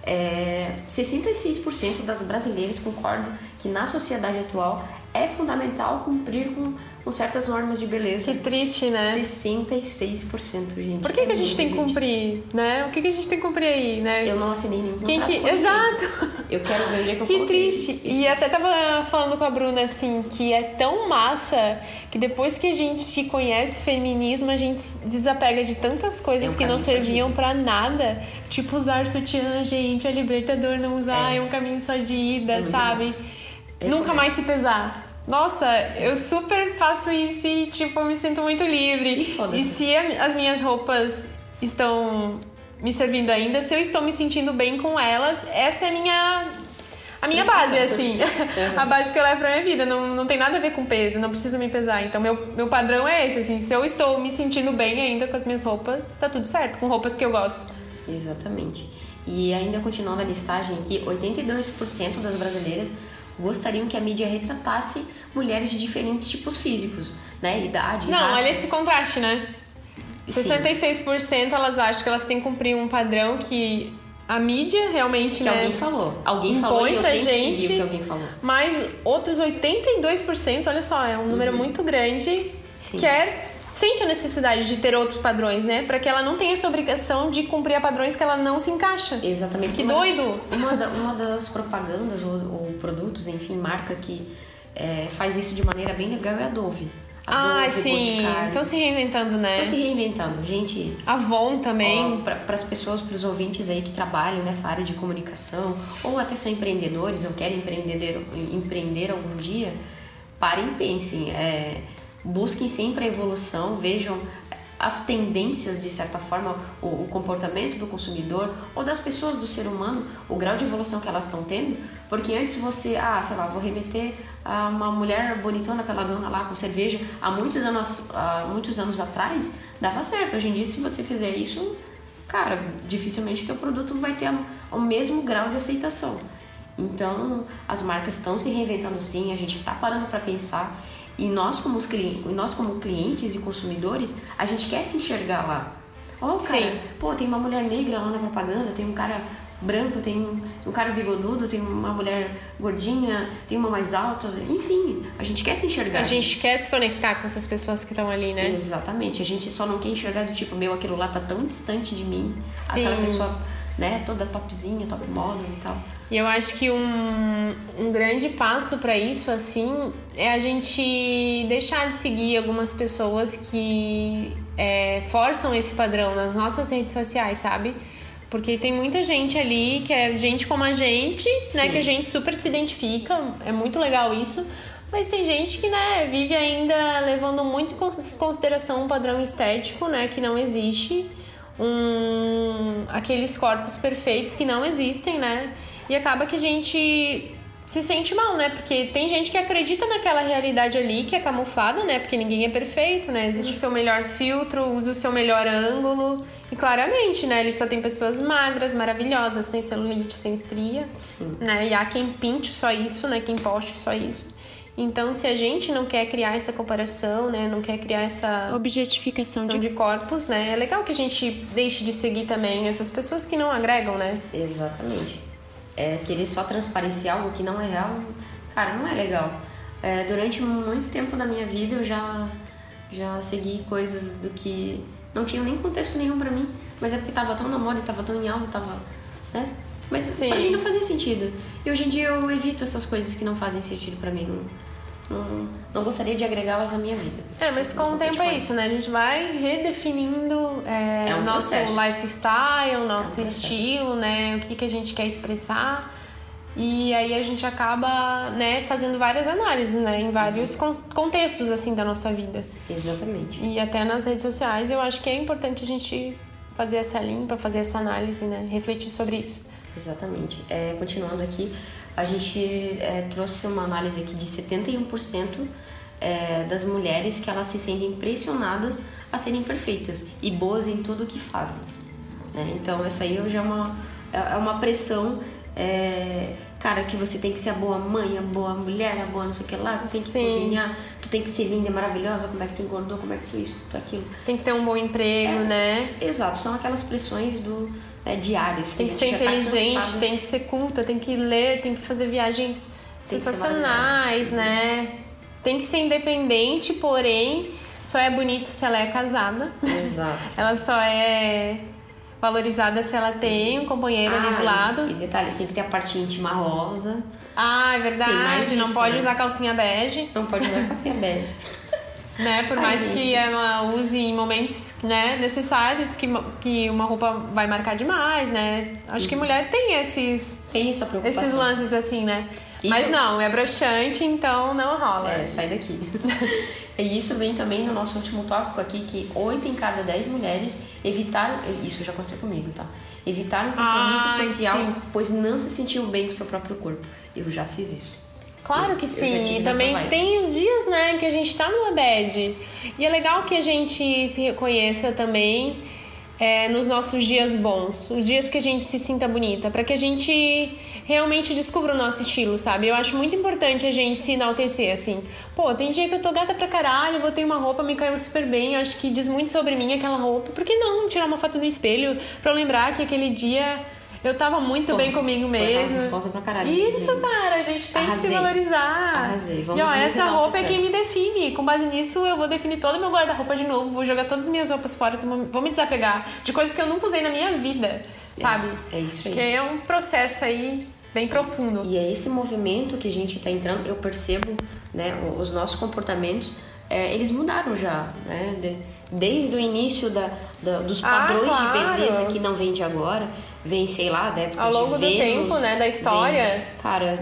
66% das brasileiras concordam que na sociedade atual é fundamental cumprir com certas normas de beleza. Que triste, né? 66%, gente. Por que a gente tem que cumprir, né? O que a gente tem que cumprir aí, né? Eu não assinei nenhum contrato. Exato! Eu quero ver o dia que eu Que triste! E até tava falando com a Bruna, assim, que é tão massa que depois que a gente conhece feminismo, a gente desapega de tantas coisas que não serviam pra nada. Tipo, usar sutiã, gente, é libertador não usar, é um caminho só de ida, sabe? Nunca mais se pesar. Nossa, eu super faço isso e, tipo, eu me sinto muito livre. E se as minhas roupas estão me servindo ainda, se eu estou me sentindo bem com elas, essa é a minha base, assim. A base que eu levo pra minha vida. Não tem nada a ver com peso, não preciso me pesar. Então, meu padrão é esse, assim. Se eu estou me sentindo bem ainda com as minhas roupas, tá tudo certo. Com roupas que eu gosto. Exatamente. E ainda continuando a listagem aqui, 82% das brasileiras gostariam que a mídia retratasse mulheres de diferentes tipos físicos, né? Idade, raça. Olha esse contraste, né? 66% elas acham que elas têm que cumprir um padrão que a mídia realmente, que alguém falou. Alguém falou e eu tenho que seguir o que alguém falou. Mas outros 82%, olha só, é um número muito grande, sente a necessidade de ter outros padrões, né? Pra que ela não tenha essa obrigação de cumprir a padrões que ela não se encaixa. Exatamente. Que doido! Uma das propagandas ou produtos, enfim, marca que faz isso de maneira bem legal é a Dove. Sim. Estão se reinventando, né? Estão se reinventando, gente. Avon também. Para as pessoas, para os ouvintes aí que trabalham nessa área de comunicação ou até são empreendedores ou querem empreender algum dia, parem e pensem. Busquem sempre a evolução, vejam as tendências, de certa forma, o comportamento do consumidor ou das pessoas, do ser humano, o grau de evolução que elas estão tendo, porque antes você, sei lá, vou remeter a uma mulher bonitona peladona lá com cerveja, há muitos anos atrás, dava certo. Hoje em dia, se você fizer isso, cara, dificilmente o teu produto vai ter o mesmo grau de aceitação. Então, as marcas estão se reinventando sim, a gente está parando para pensar. E nós como clientes e consumidores, a gente quer se enxergar lá. Cara, tem uma mulher negra lá na propaganda, tem um cara branco, tem um cara bigodudo, tem uma mulher gordinha, tem uma mais alta, enfim, a gente quer se enxergar. A gente quer se conectar com essas pessoas que estão ali, né? Exatamente, a gente só não quer enxergar do tipo, aquilo lá tá tão distante de mim, sim. Aquela pessoa, né, toda topzinha, top model e tal. E eu acho que um grande passo para isso, assim, é a gente deixar de seguir algumas pessoas que forçam esse padrão nas nossas redes sociais, sabe? Porque tem muita gente ali que é gente como a gente, né? Que a gente super se identifica, é muito legal isso. Mas tem gente que, né, vive ainda levando muito em consideração um padrão estético, né? Que não existe. Aqueles corpos perfeitos que não existem, né? E acaba que a gente se sente mal, né? Porque tem gente que acredita naquela realidade ali, que é camuflada, né? Porque ninguém é perfeito, né? Existe o seu melhor filtro, usa o seu melhor ângulo. E claramente, né? Ele só tem pessoas magras, maravilhosas, sem celulite, sem estria. Sim. Né? E há quem pinte só isso, né? Quem poste só isso. Então, se a gente não quer criar essa comparação, né? Não quer criar essa objetificação de corpos, né? É legal que a gente deixe de seguir também essas pessoas que não agregam, né? Exatamente. Querer só transparecer algo que não é real, cara, não é legal. Durante muito tempo da minha vida eu já segui coisas do que não tinham nem contexto nenhum pra mim, mas é porque tava tão na moda, tava tão em alta, né? Mas sim, pra mim não fazia sentido. E hoje em dia eu evito essas coisas que não fazem sentido pra mim. Não gostaria de agregá-las à minha vida. Mas com o tempo é isso, né? A gente vai redefinindo o nosso lifestyle, o nosso estilo, né? O que a gente quer expressar. E aí a gente acaba, né, fazendo várias análises, né? Em vários contextos, assim, da nossa vida. Exatamente. E até nas redes sociais eu acho que é importante a gente fazer essa limpa, fazer essa análise, né? Refletir sobre isso. Exatamente. Continuando aqui, a gente trouxe uma análise aqui de 71% das mulheres que elas se sentem pressionadas a serem perfeitas e boas em tudo que fazem. Né? Então, essa aí já é uma pressão, cara, que você tem que ser a boa mãe, a boa mulher, a boa não sei o que lá, tu tem que cozinhar, tu tem que ser linda, maravilhosa, como é que tu engordou, como é que tu isso, tu aquilo. Tem que ter um bom emprego, né? Exato, são aquelas pressões diárias. Tem que ser inteligente, tem que ser culta, tem que ler, tem que fazer viagens sensacionais, né? Tem que ser independente, porém, só é bonito se ela é casada. Exato. Ela só é valorizada se ela tem um companheiro ali do lado. E detalhe, tem que ter a parte íntima rosa. É verdade. Não pode usar calcinha bege. Não pode usar calcinha bege. Né? Por mais que ela use em momentos, né, necessários, que uma roupa vai marcar demais, né? Acho que mulher tem esses lances assim, né? Mas não, é broxante, então não rola. Sai daqui. E isso vem também no nosso último tópico aqui, que 8 em cada 10 mulheres evitaram... Isso já aconteceu comigo, tá? Evitaram compromisso social, sim, pois não se sentiam bem com o seu próprio corpo. Eu já fiz isso. Claro que sim, e também tem os dias, né, que a gente tá numa bad. E é legal que a gente se reconheça também nos nossos dias bons, os dias que a gente se sinta bonita, pra que a gente realmente descubra o nosso estilo, sabe? Eu acho muito importante a gente se enaltecer, assim. Pô, tem dia que eu tô gata pra caralho, botei uma roupa, me caiu super bem, acho que diz muito sobre mim aquela roupa. Por que não tirar uma foto no espelho pra eu lembrar que aquele dia... eu tava muito bem comigo mesmo. Gostosa pra caralho. Isso, cara, a gente tem que se valorizar. Arrasei. Vamos essa roupa é quem me define. Com base nisso, eu vou definir todo o meu guarda-roupa de novo. Vou jogar todas as minhas roupas fora. Vou me desapegar de coisas que eu nunca usei na minha vida, sabe? É isso aí. Acho que é um processo aí bem profundo. E é esse movimento que a gente tá entrando. Eu percebo, né, os nossos comportamentos, eles mudaram já, né? Desde o início dos padrões de beleza que não vem de agora, vem, sei lá, da época ao longo de Vênus, do tempo, né, da história. Cara,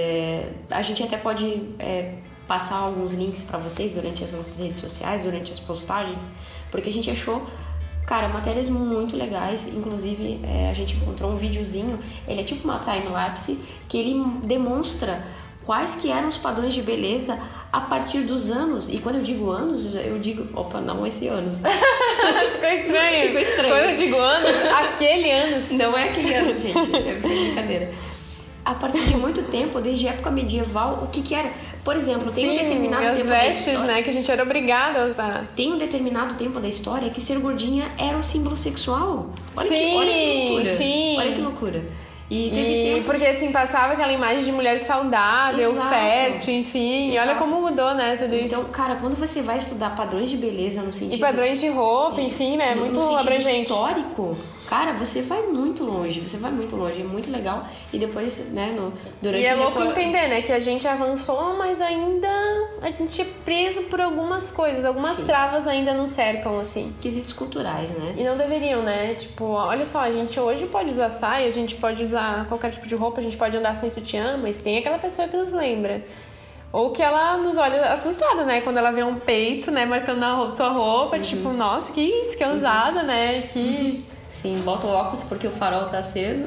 a gente até pode passar alguns links para vocês durante as nossas redes sociais, durante as postagens, Porque a gente achou, cara, matérias muito legais. Inclusive, a gente encontrou um videozinho, ele é tipo uma time-lapse, que ele demonstra quais que eram os padrões de beleza a partir dos anos. E quando eu digo anos, eu digo... Opa, não esse anos. Ficou estranho. Ficou estranho. Quando eu digo anos, aquele anos. Não é aquele ano, gente. É brincadeira. A partir de muito tempo, desde a época medieval, o que era? Por exemplo, tem um determinado as tempo vestes, da história, né, que a gente era obrigada a usar. Tem um determinado tempo da história que ser gordinha era um símbolo sexual. Olha Sim, que loucura. sim. Olha que loucura. E porque assim, passava aquela imagem de mulher saudável, Exato. fértil, enfim. Exato. E olha como mudou, né, tudo isso. Então, cara, quando você vai estudar padrões de beleza no sentido... E padrões de roupa, enfim, né, muito no sentido abrangente. histórico, cara, você vai muito longe, é muito legal. E depois, né, durante E é louco entender, né, que a gente avançou, mas ainda a gente é preso por algumas coisas, algumas travas ainda nos cercam, assim. Quesitos culturais, né? E não deveriam, né? Tipo, olha só, a gente hoje pode usar saia, a gente pode usar qualquer tipo de roupa, a gente pode andar sem sutiã, mas tem aquela pessoa que nos lembra. Ou que ela nos olha assustada, né? Quando ela vê um peito, né, marcando a tua roupa, tipo, nossa, que isso, que ousada, né? Que... Sim, bota o óculos porque o farol tá aceso.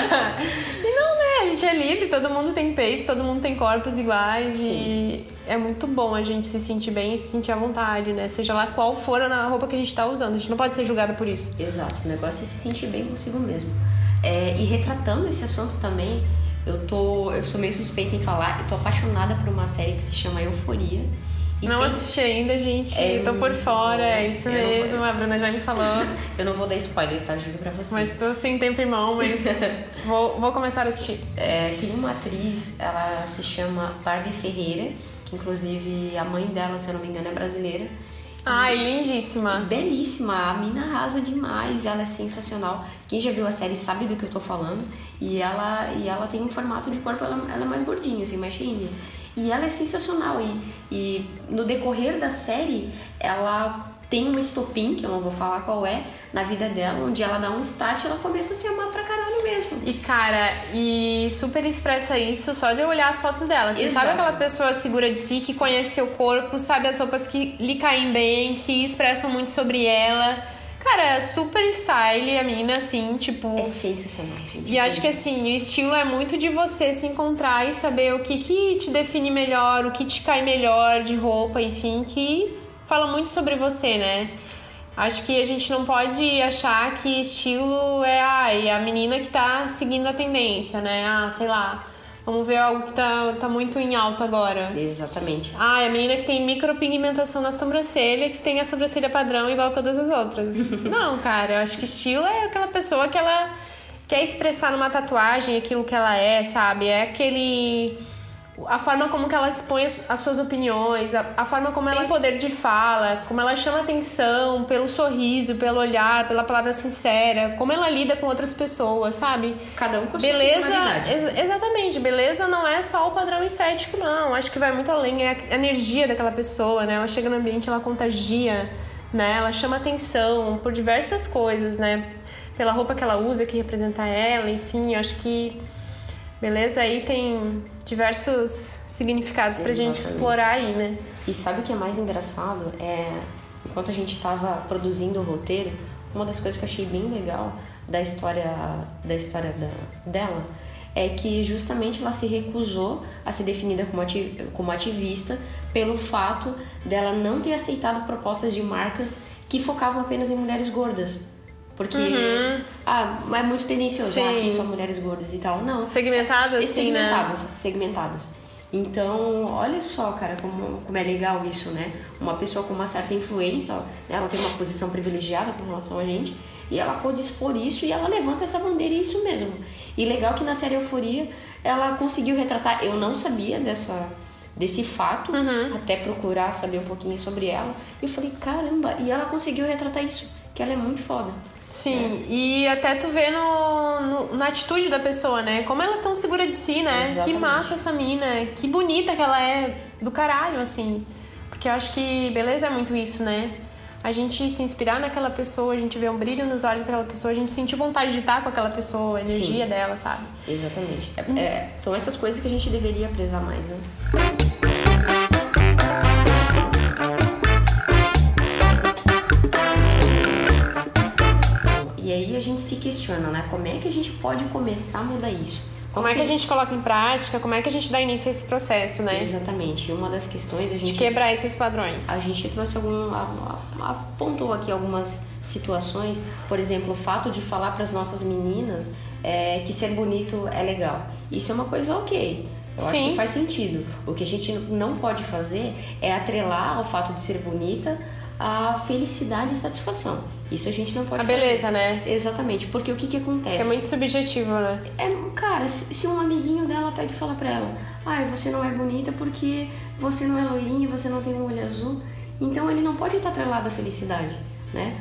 E não, né? A gente é livre, todo mundo tem peitos, todo mundo tem corpos iguais. Sim. E é muito bom a gente se sentir bem e se sentir à vontade, né? Seja lá qual for a roupa que a gente tá usando. A gente não pode ser julgada por isso. Exato, o negócio é se sentir bem consigo mesmo. E retratando esse assunto também, eu sou meio suspeita em falar, eu tô apaixonada por uma série que se chama Euforia. Não assisti ainda, gente. Tô por fora, é isso mesmo. A Bruna já me falou. Eu não vou dar spoiler, tá? Juro pra você. Mas tô sem tempo em mão, mas vou começar a assistir. Tem uma atriz, ela se chama Barbie Ferreira, que inclusive a mãe dela, se eu não me engano, é brasileira. Ai, lindíssima. Belíssima, a mina arrasa demais, ela é sensacional. Quem já viu a série sabe do que eu tô falando. E ela tem um formato de corpo, ela é mais gordinha, assim, mais cheinha. E ela é sensacional. E no decorrer da série, ela tem um estopim, que eu não vou falar qual é, na vida dela, onde ela dá um start e ela começa a se amar pra caralho mesmo. E cara, super expressa isso só de eu olhar as fotos dela. Você sabe aquela pessoa segura de si, que conhece seu corpo, sabe as roupas que lhe caem bem, que expressam muito sobre ela. Cara, super style, a mina, assim, tipo... É sensacional, gente. E acho que, assim, o estilo é muito de você se encontrar e saber o que te define melhor, o que te cai melhor de roupa, enfim, que fala muito sobre você, né? Acho que a gente não pode achar que estilo é a menina que tá seguindo a tendência, né? Sei lá... Vamos ver algo que tá muito em alta agora. Exatamente. A menina que tem micropigmentação na sobrancelha, que tem a sobrancelha padrão igual a todas as outras. Não, cara, eu acho que estilo é aquela pessoa que ela quer expressar numa tatuagem aquilo que ela é, sabe? É a forma como que ela expõe as suas opiniões, a forma como ela tem poder de fala, como ela chama atenção pelo sorriso, pelo olhar, pela palavra sincera, como ela lida com outras pessoas, sabe? Cada um com a sua singularidade. Exatamente, beleza não é só o padrão estético, não. Acho que vai muito além, é a energia daquela pessoa, né? Ela chega no ambiente, ela contagia, né? Ela chama atenção por diversas coisas, né? Pela roupa que ela usa, que representa ela, enfim, acho que beleza aí tem diversos significados pra gente explorar aí, né? E sabe o que é mais engraçado? Enquanto a gente tava produzindo o roteiro, uma das coisas que eu achei bem legal da história dela é que justamente ela se recusou a ser definida como ativista pelo fato dela não ter aceitado propostas de marcas que focavam apenas em mulheres gordas. Porque, é muito tendencioso, aqui são mulheres gordas e tal. Não. Segmentadas, sim, né? Segmentadas. Então, olha só, cara, como é legal isso, né? Uma pessoa com uma certa influência, né? Ela tem uma posição privilegiada com relação a gente, e ela pode expor isso e ela levanta essa bandeira, e é isso mesmo. E legal que na série Euforia, ela conseguiu retratar, eu não sabia desse fato, até procurar saber um pouquinho sobre ela, e eu falei, caramba, e ela conseguiu retratar isso, que ela é muito foda. Sim, e até tu vê na atitude da pessoa, né? Como ela é tão segura de si, né? Exatamente. Que massa essa mina, que bonita que ela é, do caralho, assim. Porque eu acho que beleza é muito isso, né? A gente se inspirar naquela pessoa, a gente vê um brilho nos olhos daquela pessoa, a gente sentir vontade de estar com aquela pessoa, a energia dela, sabe? Exatamente. São essas coisas que a gente deveria prezar mais, né? aí a gente se questiona, né? Como é que a gente pode começar a mudar isso? Como é que a gente coloca em prática? Como é que a gente dá início a esse processo, né? Exatamente. Uma das questões... de quebrar esses padrões. A gente trouxe apontou aqui algumas situações. Por exemplo, o fato de falar para as nossas meninas que ser bonito é legal. Isso é uma coisa ok. Eu acho que faz sentido. O que a gente não pode fazer é atrelar ao fato de ser bonita a felicidade e satisfação. Isso a gente não pode fazer. A beleza, né? Exatamente. Porque o que acontece? É muito subjetivo, né? Cara, se um amiguinho dela pega e fala pra ela: você não é bonita porque você não é loirinha, você não tem um olho azul. Então ele não pode estar atrelado à felicidade, né?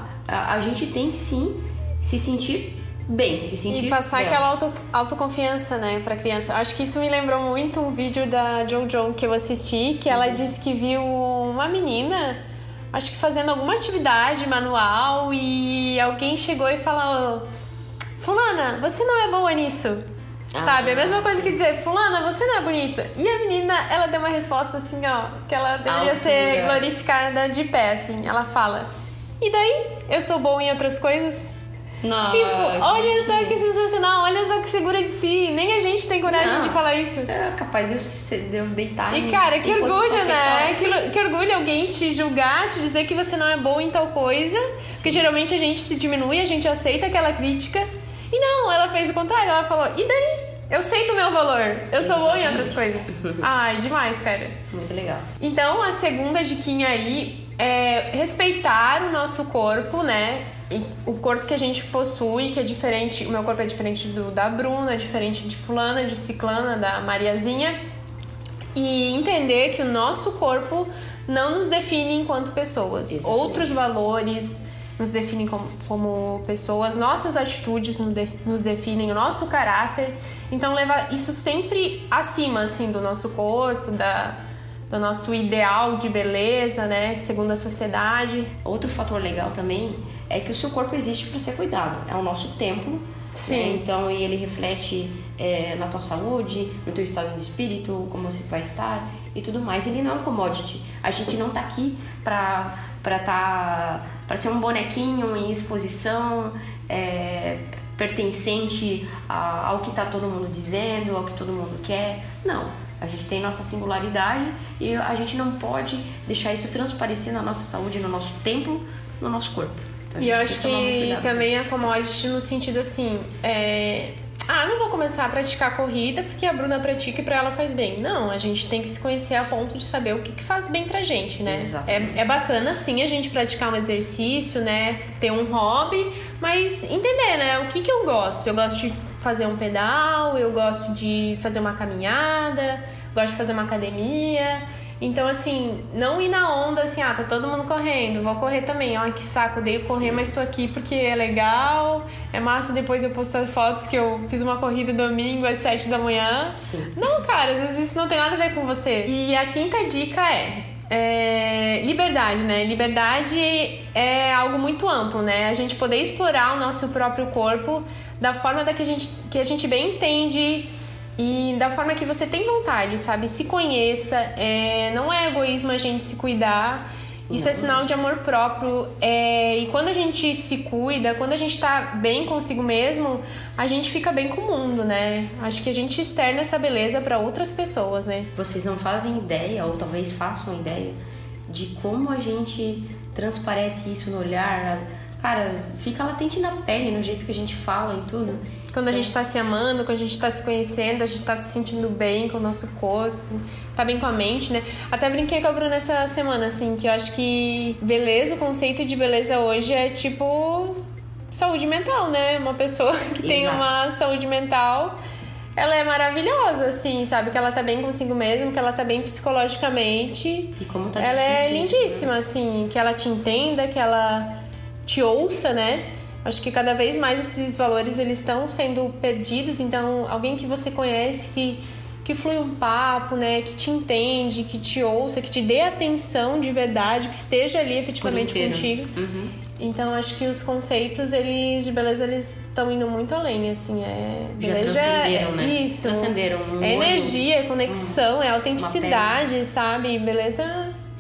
A gente tem que sim se sentir bem, se sentir e passar bem. aquela autoconfiança, né, pra criança. Acho que isso me lembrou muito um vídeo da Jojo que eu assisti, que ela disse que viu uma menina, acho que fazendo alguma atividade manual, e alguém chegou e falou: fulana, você não é boa nisso. Sabe? A mesma coisa que dizer: fulana, você não é bonita. E a menina, ela deu uma resposta assim, que ela deveria ser glorificada de pé, assim. Ela fala: e daí? Eu sou boa em outras coisas? Não, olha só que sensacional, olha só que segura de si. Nem a gente tem coragem de falar isso. É capaz de eu deitar e cara, que orgulho, né? Que orgulho alguém te julgar, te dizer que você não é boa em tal coisa. Sim. Porque geralmente a gente se diminui, a gente aceita aquela crítica. E não, ela fez o contrário. Ela falou: e daí? Eu sei do meu valor. Eu sou boa em outras coisas. Ai, demais, cara. Muito legal. Então, a segunda diquinha aí é respeitar o nosso corpo, né? E o corpo que a gente possui, que é diferente. O meu corpo é diferente da Bruna, é diferente de fulana, de ciclana, da Mariazinha. E entender que o nosso corpo não nos define enquanto pessoas. Exatamente. Outros valores nos definem como pessoas, nossas atitudes nos definem, o nosso caráter. Então, levar isso sempre acima, assim, do nosso corpo, do nosso ideal de beleza, né, segundo a sociedade. Outro fator legal também é que o seu corpo existe para ser cuidado. É o nosso templo. Sim. Né? Então, ele reflete na tua saúde, no teu estado de espírito, como você vai estar e tudo mais. Ele não é um commodity. A gente não tá aqui para ser um bonequinho em exposição, pertencente ao que tá todo mundo dizendo, ao que todo mundo quer. Não. A gente tem nossa singularidade e a gente não pode deixar isso transparecer na nossa saúde, no nosso templo, no nosso corpo. Então, e eu acho que também é commodity no sentido assim, não vou começar a praticar corrida porque a Bruna pratica e pra ela faz bem. Não, a gente tem que se conhecer a ponto de saber o que faz bem pra gente, né? É bacana, sim, a gente praticar um exercício, né? Ter um hobby, mas entender, né? O que eu gosto? Eu gosto de fazer um pedal, eu gosto de fazer uma caminhada, gosto de fazer uma academia. Então, assim, não ir na onda, assim, tá todo mundo correndo, vou correr também. Que saco, odeio correr, mas tô aqui porque é legal, é massa depois eu postar fotos que eu fiz uma corrida domingo às 7 da manhã. Sim. Não, cara, às vezes isso não tem nada a ver com você. E a quinta dica é liberdade, né? Liberdade é algo muito amplo, né? A gente poder explorar o nosso próprio corpo da forma que a gente bem entende e da forma que você tem vontade, sabe? Se conheça, não é egoísmo a gente se cuidar, isso é sinal de amor próprio, e quando a gente se cuida, quando a gente tá bem consigo mesmo, a gente fica bem com o mundo, né? Acho que a gente externa essa beleza para outras pessoas, né? Vocês não fazem ideia, ou talvez façam ideia, de como a gente transparece isso no olhar. Cara, fica latente na pele, no jeito que a gente fala e tudo. Quando a gente tá se amando, quando a gente tá se conhecendo, a gente tá se sentindo bem com o nosso corpo, tá bem com a mente, né? Até brinquei com a Bruna essa semana, assim, que eu acho que beleza, o conceito de beleza hoje é tipo saúde mental, né? Uma pessoa que tem uma saúde mental, ela é maravilhosa, assim, sabe? Que ela tá bem consigo mesma, que ela tá bem psicologicamente. E como tá ela difícil é lindíssima, isso, né? assim, que ela te entenda, que ela te ouça, né? Acho que cada vez mais esses valores eles estão sendo perdidos, então alguém que você conhece, que flui um papo, né? Que te entende, que te ouça, que te dê atenção de verdade, que esteja ali efetivamente contigo. Uhum. Então acho que os conceitos de beleza eles estão indo muito além, assim, beleza já transcenderam, né? Isso. Transcenderam. É energia, é conexão, é autenticidade, sabe? Beleza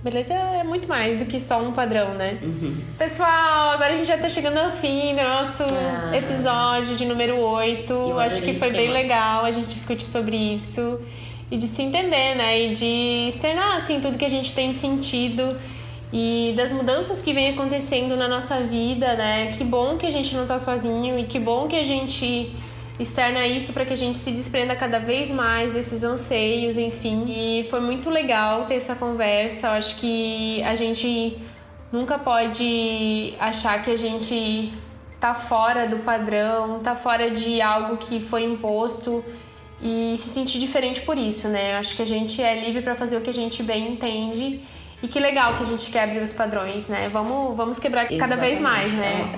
Beleza é muito mais do que só um padrão, né? Pessoal, agora a gente já tá chegando ao fim do nosso episódio de número 8. Acho que foi bem legal a gente discutir sobre isso e de se entender, né? E de externar, assim, tudo que a gente tem sentido e das mudanças que vem acontecendo na nossa vida, né? Que bom que a gente não tá sozinho e que bom que a gente externa isso para que a gente se desprenda cada vez mais desses anseios, enfim. E foi muito legal ter essa conversa. Eu acho que a gente nunca pode achar que a gente tá fora do padrão, tá fora de algo que foi imposto e se sentir diferente por isso, né? Eu acho que a gente é livre para fazer o que a gente bem entende. E que legal que a gente quebre os padrões, né? Vamos quebrar cada vez mais, né?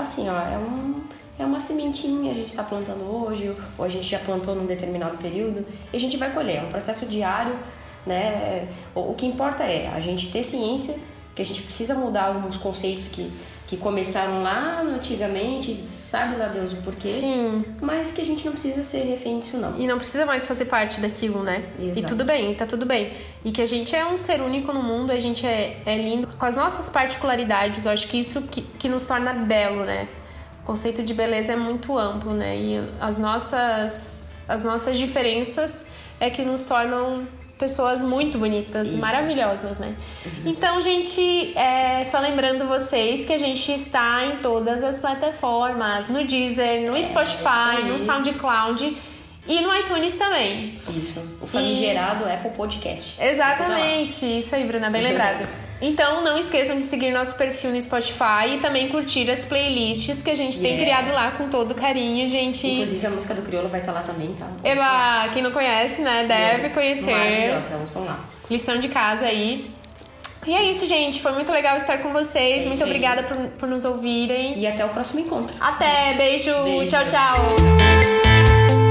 É uma sementinha, a gente está plantando hoje, ou a gente já plantou num determinado período, e a gente vai colher. É um processo diário, né? O que importa é a gente ter ciência que a gente precisa mudar alguns conceitos que começaram lá antigamente, sabe lá Deus o porquê. Sim. Mas que a gente não precisa ser refém disso, não. E não precisa mais fazer parte daquilo, né? Exato. E tudo bem, tá tudo bem. E que a gente é um ser único no mundo, a gente é lindo com as nossas particularidades. Eu acho que isso que nos torna belo, né? O conceito de beleza é muito amplo, né? E as nossas diferenças é que nos tornam pessoas muito bonitas, maravilhosas, né? Então, gente, só lembrando vocês que a gente está em todas as plataformas, no Deezer, no Spotify, no SoundCloud e no iTunes também. Isso, o famigerado Apple Podcast. Exatamente, isso aí, Bruna, bem lembrado. Então, não esqueçam de seguir nosso perfil no Spotify e também curtir as playlists que a gente tem criado lá com todo carinho, gente. Inclusive, a música do Criolo vai estar lá também, tá? Eba, quem não conhece, né, deve conhecer. Maravilhosa, ouçam lá. Lição de casa aí. E é isso, gente. Foi muito legal estar com vocês. Muito obrigada por nos ouvirem. E até o próximo encontro. Até, beijo. Tchau, tchau.